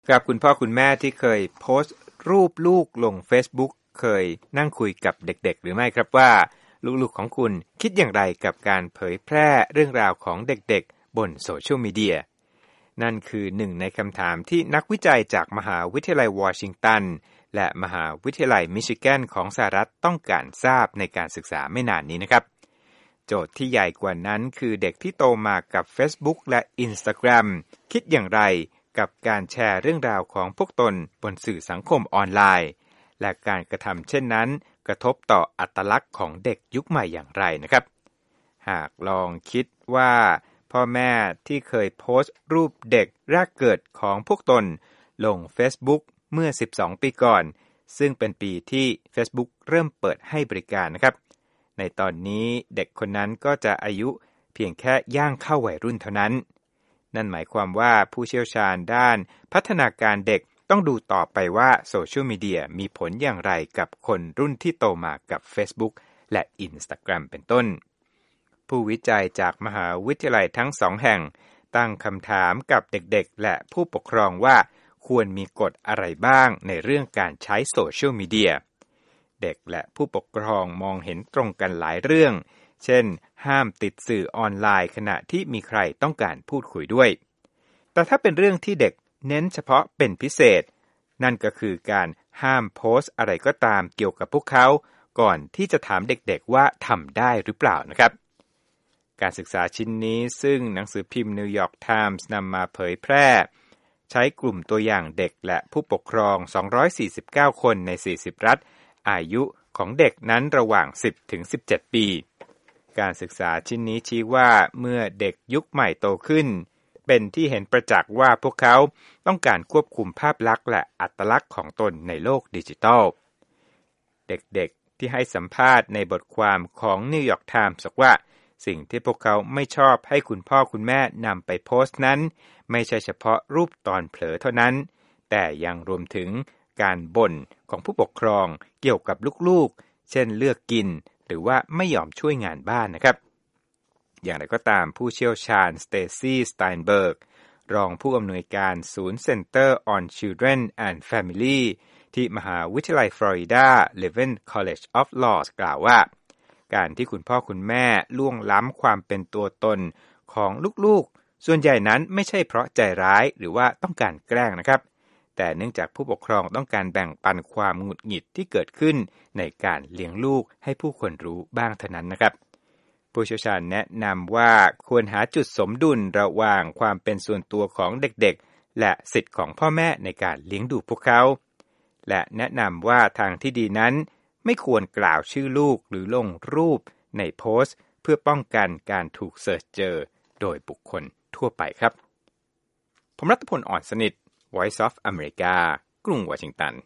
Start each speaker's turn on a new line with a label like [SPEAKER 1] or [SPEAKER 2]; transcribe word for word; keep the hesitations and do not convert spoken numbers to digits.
[SPEAKER 1] ครับคุณพ่อคุณแม่ที่เคยโพสต์รูปลูกลง Facebook เคยนั่งคุยกับเด็กๆหรือไม่ครับว่าลูกๆของคุณคิดอย่างไรกับการเผยแพร่เรื่องราวของเด็กๆบนโซเชียลมีเดียนั่นคือหนึ่งในคำถามที่นักวิจัยจากมหาวิทยาลัยวอชิงตันและมหาวิทยาลัยมิชิแกนของสหรัฐต้องการทราบในการศึกษาไม่นานนี้นะครับโจทย์ที่ใหญ่กว่านั้นคือเด็กที่โตมากับ Facebook และ Instagram คิดอย่างไรกับการแชร์เรื่องราวของพวกตนบนสื่อสังคมออนไลน์และการกระทำเช่นนั้นกระทบต่ออัตลักษณ์ของเด็กยุคใหม่อย่างไรนะครับหากลองคิดว่าพ่อแม่ที่เคยโพสต์รูปเด็กแรกเกิดของพวกตนลง Facebook เมื่อสิบสองปีก่อนซึ่งเป็นปีที่ Facebook เริ่มเปิดให้บริการนะครับในตอนนี้เด็กคนนั้นก็จะอายุเพียงแค่ย่างเข้าวัยรุ่นเท่านั้นนั่นหมายความว่าผู้เชี่ยวชาญด้านพัฒนาการเด็กต้องดูต่อไปว่าโซเชียลมีเดียมีผลอย่างไรกับคนรุ่นที่โตมากับ Facebook และ Instagram เป็นต้นผู้วิจัยจากมหาวิทยาลัยทั้งสองแห่งตั้งคำถามกับเด็กๆและผู้ปกครองว่าควรมีกฎอะไรบ้างในเรื่องการใช้โซเชียลมีเดียเด็กและผู้ปกครองมองเห็นตรงกันหลายเรื่องเช่นห้ามติดสื่อออนไลน์ขณะที่มีใครต้องการพูดคุยด้วยแต่ถ้าเป็นเรื่องที่เด็กเน้นเฉพาะเป็นพิเศษนั่นก็คือการห้ามโพสต์อะไรก็ตามเกี่ยวกับพวกเขาก่อนที่จะถามเด็กๆว่าทำได้หรือเปล่านะครับการศึกษาชิ้นนี้ซึ่งหนังสือพิมพ์นิวยอร์กไทมส์นำมาเผยแพร่ใช้กลุ่มตัวอย่างเด็กและผู้ปกครองสองร้อยสี่สิบเก้าคนในสี่สิบรัฐอายุของเด็กนั้นระหว่างสิบถึงสิบเจ็ดปีการศึกษาชิ้นนี้ชี้ว่าเมื่อเด็กยุคใหม่โตขึ้นเป็นที่เห็นประจักษ์ว่าพวกเขาต้องการควบคุมภาพลักษณ์และอัตลักษณ์ของตนในโลกดิจิทัลเด็กๆที่ให้สัมภาษณ์ในบทความของนิวยอร์กไทมส์บอกว่าสิ่งที่พวกเขาไม่ชอบให้คุณพ่อคุณแม่นำไปโพสต์นั้นไม่ใช่เฉพาะรูปตอนเผลอเท่านั้นแต่ยังรวมถึงการบ่นของผู้ปกครองเกี่ยวกับลูกๆเช่นเลือกกินหรือว่าไม่ยอมช่วยงานบ้านนะครับอย่างไรก็ตามผู้เชี่ยวชาญสเตซี่สไตน์เบิร์กรองผู้อำนวยการศูนย์ Center on Children and Family ที่มหาวิทยาลัยฟลอริดา Levin College of Law กล่าวว่าการที่คุณพ่อคุณแม่ล่วงล้ำความเป็นตัวตนของลูกๆส่วนใหญ่นั้นไม่ใช่เพราะใจร้ายหรือว่าต้องการแกล้งนะครับแต่เนื่องจากผู้ปกครองต้องการแบ่งปันความหงุดหงิดที่เกิดขึ้นในการเลี้ยงลูกให้ผู้คนรู้บ้างเท่านั้นนะครับผู้เชี่ยวชาญแนะนำว่าควรหาจุดสมดุลระหว่างความเป็นส่วนตัวของเด็กๆและสิทธิ์ของพ่อแม่ในการเลี้ยงดูพวกเขาและแนะนำว่าทางที่ดีนั้นไม่ควรกล่าวชื่อลูกหรือลงรูปในโพสต์เพื่อป้องกันการถูกเสิร์ชเจอโดยบุคคลทั่วไปครับผมรัตพล อ่อนสนิท Voice of America กรุงวอชิงตัน